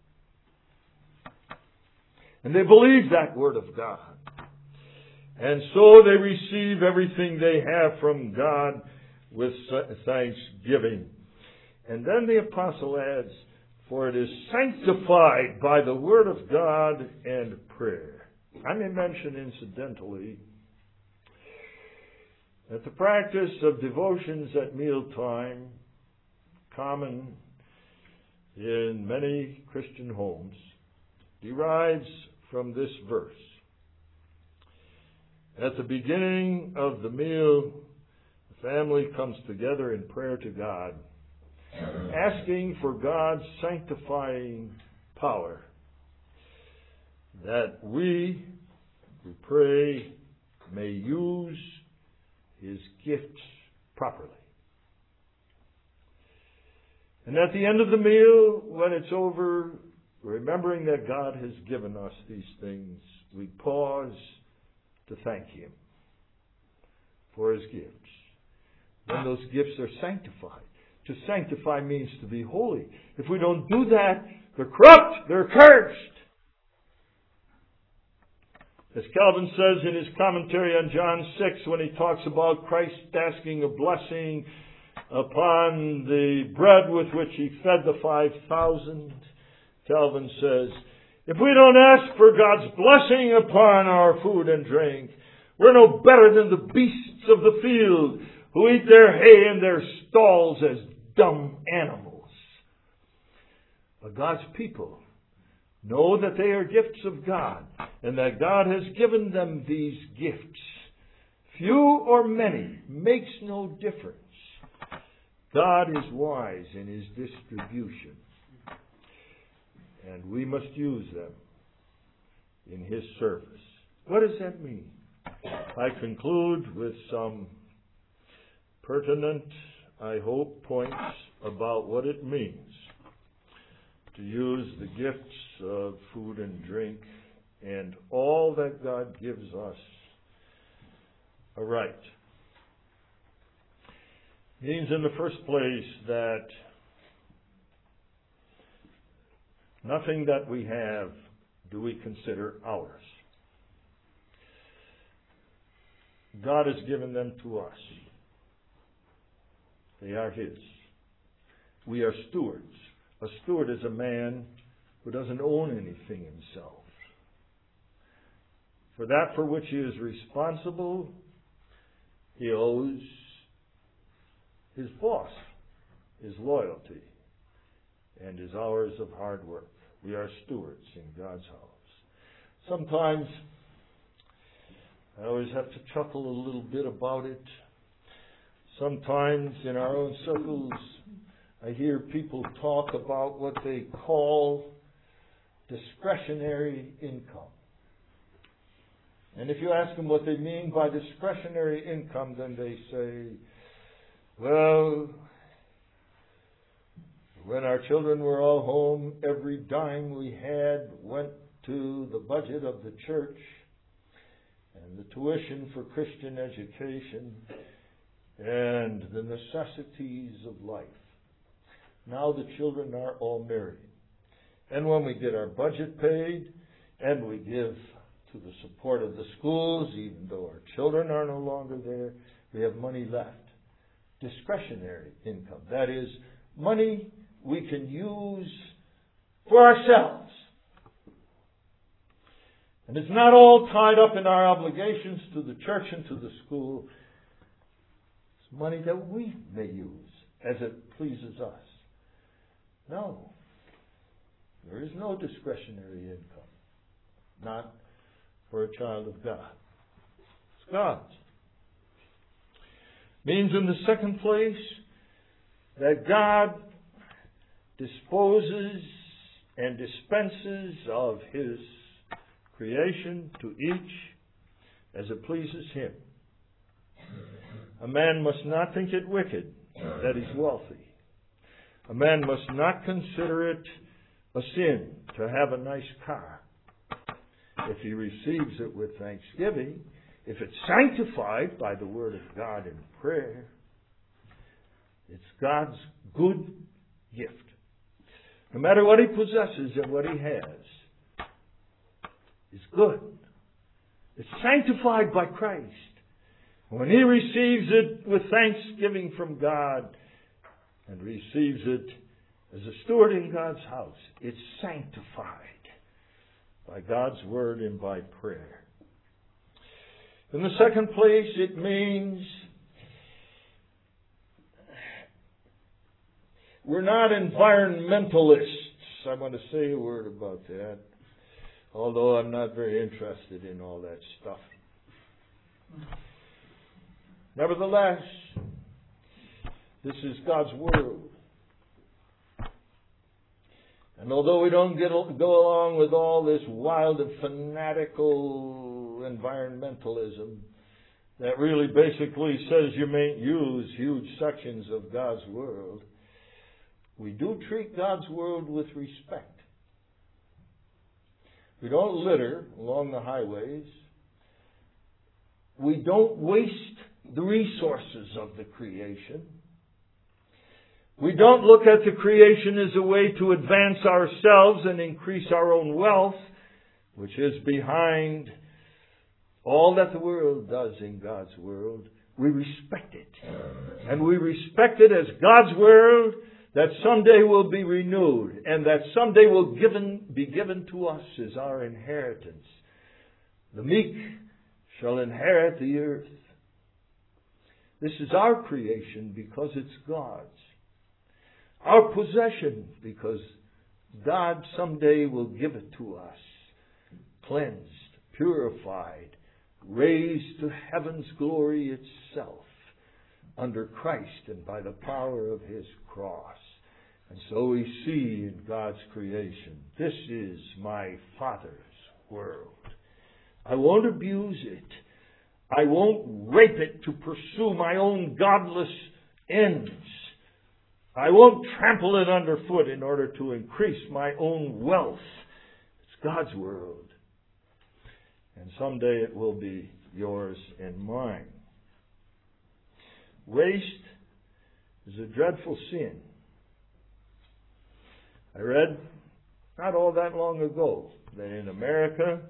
And they believe that Word of God. And so they receive everything they have from God with thanksgiving. And then the apostle adds, for it is sanctified by the Word of God and prayer. I may mention incidentally that the practice of devotions at mealtime, common in many Christian homes, derives from this verse. At the beginning of the meal, the family comes together in prayer to God, asking for God's sanctifying power, that we, we pray, may use His gifts properly. And at the end of the meal, when it's over, remembering that God has given us these things, we pause to thank Him for His gifts. Then those gifts are sanctified. To sanctify means to be holy. If we don't do that, they're corrupt, they're cursed. As Calvin says in his commentary on John six, when he talks about Christ asking a blessing upon the bread with which He fed the five thousand, Calvin says, if we don't ask for God's blessing upon our food and drink, we're no better than the beasts of the field who eat their hay in their stalls as dumb animals. But God's people know that they are gifts of God and that God has given them these gifts. Few or many makes no difference. God is wise in His distribution, and we must use them in His service. What does that mean? I conclude with some pertinent, I hope, points about what it means to use the gifts of food and drink and all that God gives us aright. It means in the first place that nothing that we have do we consider ours. God has given them to us. They are His. We are stewards. A steward is a man who doesn't own anything himself. For that for which he is responsible, he owes his boss, his loyalty, and his hours of hard work. We are stewards in God's house. Sometimes I always have to chuckle a little bit about it. Sometimes in our own circles, I hear people talk about what they call discretionary income. And if you ask them what they mean by discretionary income, then they say, well, when our children were all home, every dime we had went to the budget of the church and the tuition for Christian education and the necessities of life. Now the children are all married. And when we get our budget paid and we give to the support of the schools, even though our children are no longer there. We have money left. Discretionary income. That is, money we can use for ourselves. And it's not all tied up in our obligations to the church and to the school. It's money that we may use as it pleases us. No. There is no discretionary income. Not for a child of God. It's God's. Means in the second place that God disposes and dispenses of His creation to each as it pleases Him. A man must not think it wicked that he's wealthy. A man must not consider it a sin to have a nice car. If he receives it with thanksgiving, if it's sanctified by the Word of God in prayer, it's God's good gift. No matter what he possesses and what he has, it's good. It's sanctified by Christ. When he receives it with thanksgiving from God and receives it as a steward in God's house, it's sanctified by God's Word and by prayer. In the second place, it means we're not environmentalists. I want to say a word about that, although I'm not very interested in all that stuff. Nevertheless, this is God's world. And although we don't get, go along with all this wild and fanatical environmentalism that really basically says you mayn't use huge sections of God's world, we do treat God's world with respect. We don't litter along the highways. We don't waste the resources of the creation. We don't look at the creation as a way to advance ourselves and increase our own wealth, which is behind all that the world does in God's world. We respect it. And we respect it as God's world that someday will be renewed and that someday will given, be given to us as our inheritance. The meek shall inherit the earth. This is our creation because it's God's. Our possession because God someday will give it to us. Cleansed, purified, raised to heaven's glory itself under Christ and by the power of His cross. And so we see in God's creation, this is my Father's world. I won't abuse it. I won't rape it to pursue my own godless ends. I won't trample it underfoot in order to increase my own wealth. It's God's world. And someday it will be yours and mine. Waste is a dreadful sin. I read not all that long ago that in America,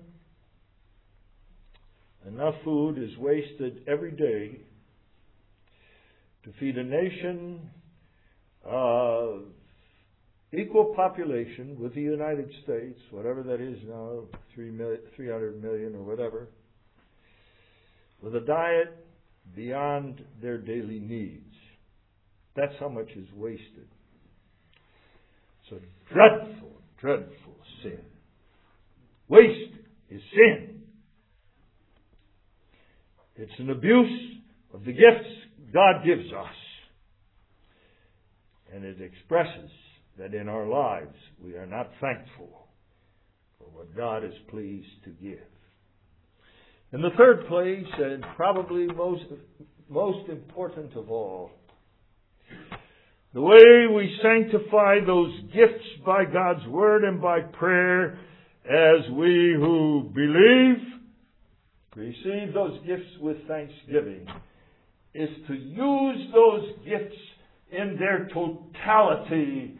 enough food is wasted every day to feed a nation of equal population with the United States, whatever that is now, three hundred million or whatever, with a diet beyond their daily needs. That's how much is wasted. It's a dreadful, dreadful sin. Waste is sin. It's an abuse of the gifts God gives us. And it expresses that in our lives we are not thankful for what God is pleased to give. In the third place, and probably most, most important of all, the way we sanctify those gifts by God's Word and by prayer as we who believe receive those gifts with thanksgiving is to use those gifts in their totality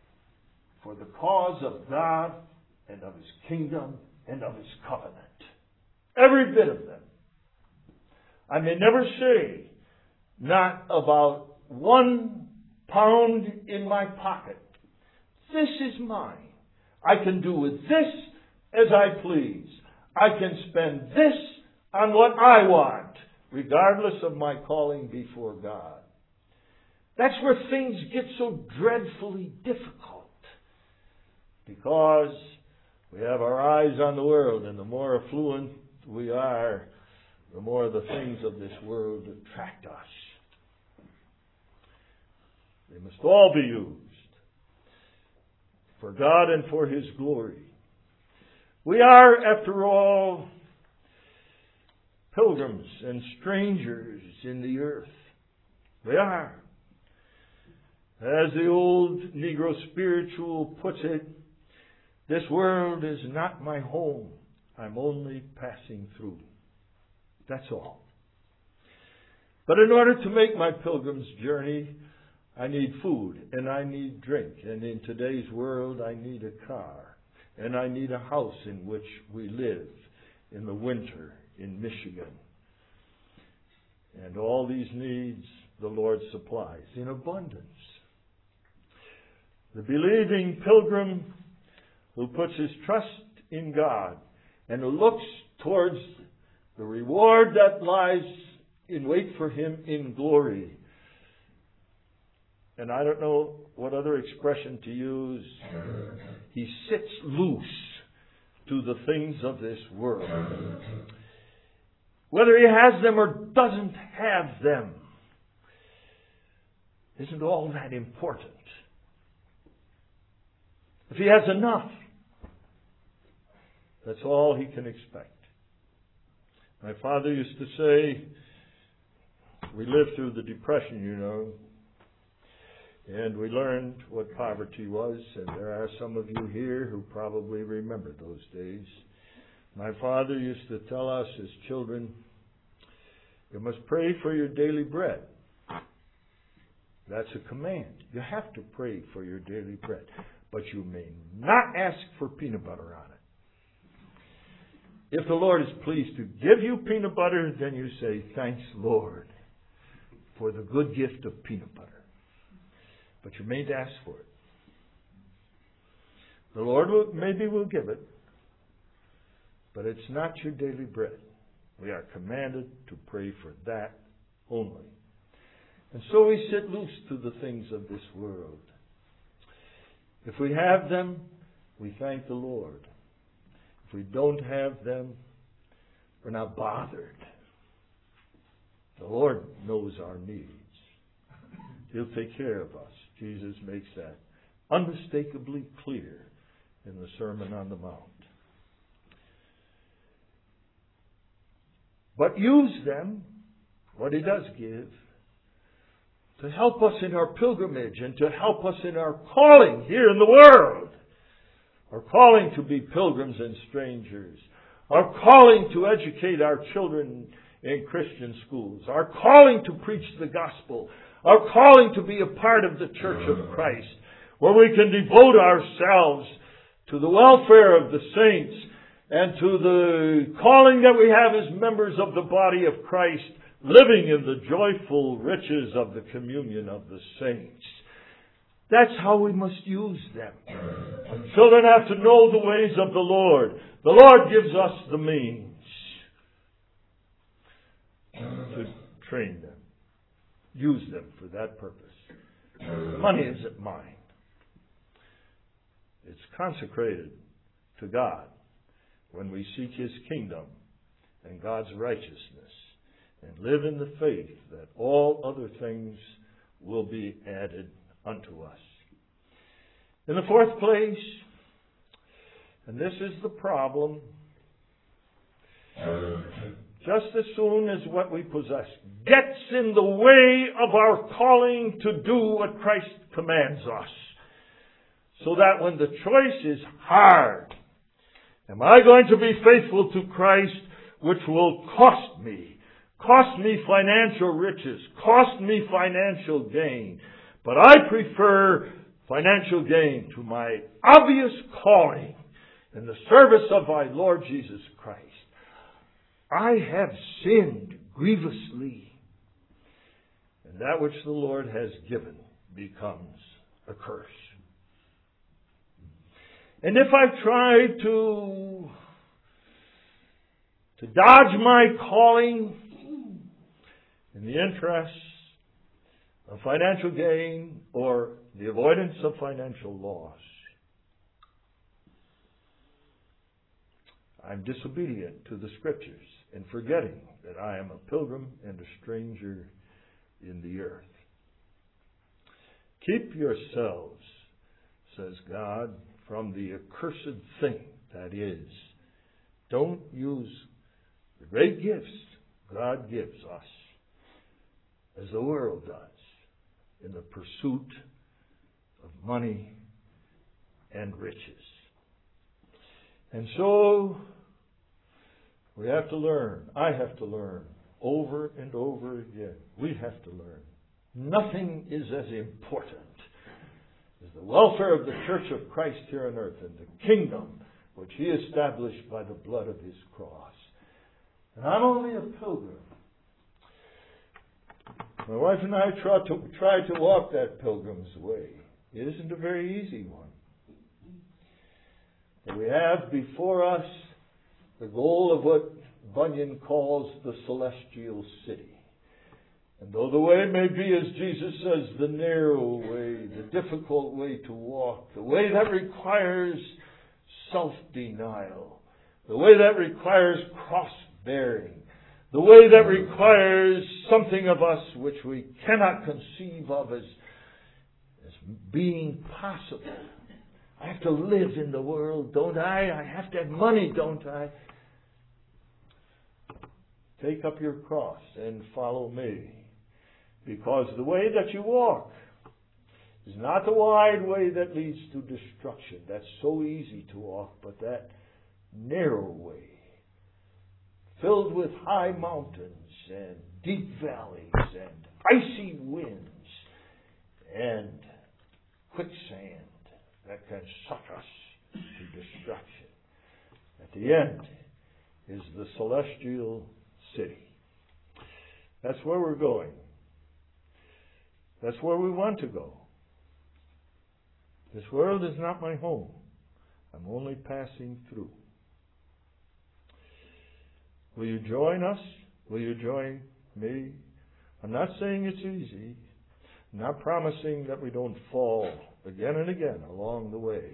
for the cause of God and of His kingdom and of His covenant. Every bit of them. I may never say, not about one pound in my pocket. This is mine. I can do with this as I please. I can spend this on what I want, regardless of my calling before God. That's where things get so dreadfully difficult. Because we have our eyes on the world, and the more affluent we are, the more the things of this world attract us. They must all be used for God and for His glory. We are, after all, pilgrims and strangers in the earth. We are. As the old Negro spiritual puts it, this world is not my home. I'm only passing through. That's all. But in order to make my pilgrim's journey, I need food and I need drink. And in today's world, I need a car. And I need a house in which we live in the winter in Michigan. And all these needs the Lord supplies in abundance. The believing pilgrim who puts his trust in God and who looks towards the reward that lies in wait for him in glory. And I don't know what other expression to use. He sits loose to the things of this world. Whether he has them or doesn't have them isn't all that important. If he has enough, that's all he can expect. My father used to say, we lived through the Depression, you know, and we learned what poverty was, and there are some of you here who probably remember those days. My father used to tell us as children, you must pray for your daily bread. That's a command. You have to pray for your daily bread. But you may not ask for peanut butter on it. If the Lord is pleased to give you peanut butter, then you say, thanks, Lord, for the good gift of peanut butter. But you mayn't ask for it. The Lord will, maybe will give it, but it's not your daily bread. We are commanded to pray for that only. And so we sit loose to the things of this world. If we have them, we thank the Lord. If we don't have them, we're not bothered. The Lord knows our needs. He'll take care of us. Jesus makes that unmistakably clear in the Sermon on the Mount. But use them, what He does give, to help us in our pilgrimage and to help us in our calling here in the world. Our calling to be pilgrims and strangers. Our calling to educate our children in Christian schools. Our calling to preach the gospel. Our calling to be a part of the Church of Christ, where we can devote ourselves to the welfare of the saints and to the calling that we have as members of the body of Christ, living in the joyful riches of the communion of the saints. That's how we must use them. Children have to know the ways of the Lord. The Lord gives us the means to train them. Use them for that purpose. The money isn't mine. It's consecrated to God when we seek His kingdom and God's righteousness and live in the faith that all other things will be added unto us. In the fourth place, and this is the problem, just as soon as what we possess gets in the way of our calling to do what Christ commands us, so that when the choice is hard, am I going to be faithful to Christ, which will cost me, cost me financial riches, cost me financial gain, but I prefer financial gain to my obvious calling in the service of my Lord Jesus Christ. I have sinned grievously, and that which the Lord has given becomes a curse. And if I've tried to, to dodge my calling in the interests of financial gain or the avoidance of financial loss, I'm disobedient to the Scriptures and forgetting that I am a pilgrim and a stranger in the earth. Keep yourselves, says God, from the accursed thing that is. Don't use the great gifts God gives us as the world does in the pursuit of money and riches. And so we have to learn. I have to learn over and over again. We have to learn. Nothing is as important as the welfare of the Church of Christ here on earth and the kingdom which He established by the blood of His cross. And I'm only a pilgrim. My wife and I try to, try to walk that pilgrim's way. It isn't a very easy one. But we have before us the goal of what Bunyan calls the celestial city. And though the way may be, as Jesus says, the narrow way, the difficult way to walk, the way that requires self-denial, the way that requires cross-bearing, the way that requires something of us which we cannot conceive of as, as being possible. I have to live in the world, don't I? I have to have money, don't I? Take up your cross and follow me. Because the way that you walk is not the wide way that leads to destruction. That's so easy to walk, but that narrow way, filled with high mountains and deep valleys and icy winds and quicksand that can suck us to destruction. At the end is the celestial city. That's where we're going. That's where we want to go. This world is not my home. I'm only passing through. Will you join us? Will you join me? I'm not saying it's easy. I'm not promising that we don't fall again and again along the way.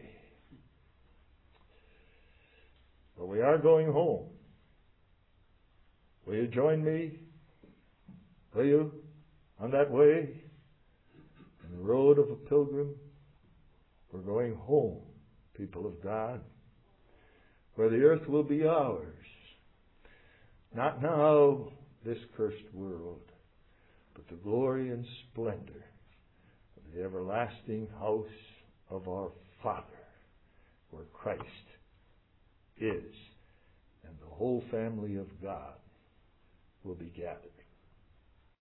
But we are going home. Will you join me? Will you? On that way? On the road of a pilgrim? We're going home, people of God, where the earth will be ours. Not now, this cursed world, but the glory and splendor of the everlasting house of our Father, where Christ is, and the whole family of God will be gathered.